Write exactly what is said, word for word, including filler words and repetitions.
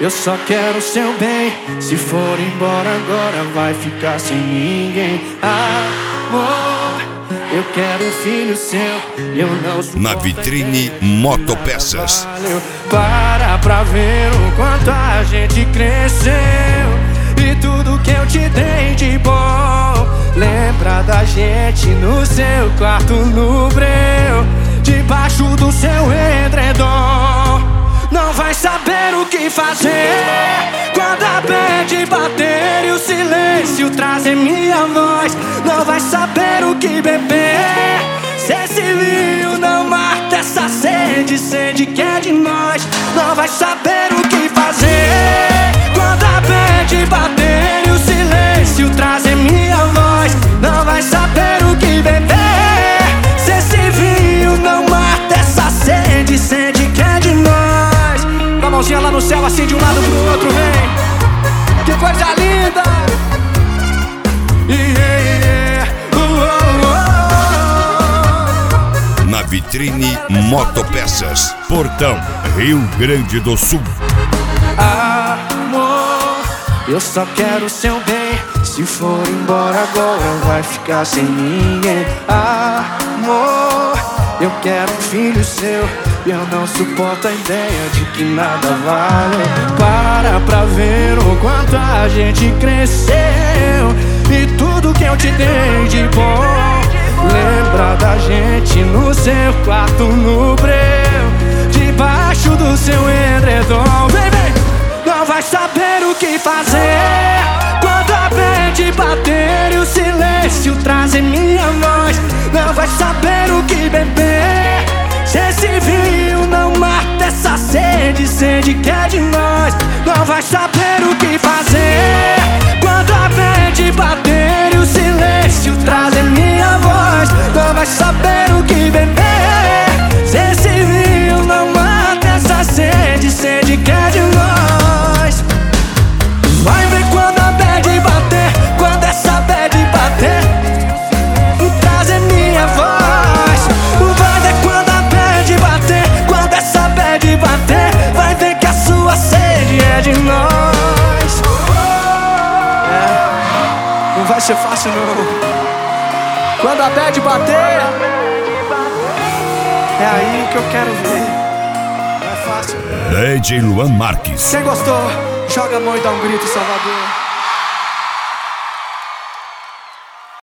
eu só quero o seu bem. Se for embora agora vai ficar sem ninguém. Amor, eu quero um filho seu. Eu não suporto. Na vitrine Motopeças. Para pra ver o quanto a gente cresceu e tudo que eu te dei de bom. Lembra da gente no seu quarto no breu, debaixo do seu edredom. Não vai saber o que fazer quando a bad bater e o silêncio trazer minha voz. Não vai saber o que beber se esse vinho não mata essa sede, sede que é de nós. Não vai saber o que fazer quando a bad bater e o silêncio trazer minha voz. Não vai saber o que beber se esse vinho não mata essa sede, sede que é de nós. Com a mãozinha lá no céu, assim de um lado pro outro, vem. Que coisa linda! Yeah, yeah. Uh, uh, uh. Na vitrine Motopeças, Portão, Rio Grande do Sul. Amor, eu só quero o seu bem. Se for embora agora vai ficar sem ninguém. Amor, eu quero um filho seu. Eu não suporto a ideia de que nada vale. Para pra ver o quanto a gente cresceu e tudo que eu te dei de bom. Lembra da gente no seu quarto no breu, debaixo do seu edredom. Vem, vem! Não vai saber o que fazer quando a bad bater e o silêncio trazer minha voz. Não vai saber o que beber se esse vinho não mata essa sede, sede que é de nós. Não vai saber o que fazer quando a bad bater e o silêncio trazer minha voz. Não vai saber o que beber se esse vinho não mata essa sede, sede que é de nós. Vai ver quando a bad bater, quando essa bad bater, trazer minha voz. Vai ver quando a bad bater, quando essa bad bater, vai ver que a sua sede é de nós. É, não vai ser fácil não. Quando a bad bater, é aí que eu quero ver. Não é fácil. D J Luan Marques. Quem gostou, joga a mão e dá um grito, Salvador.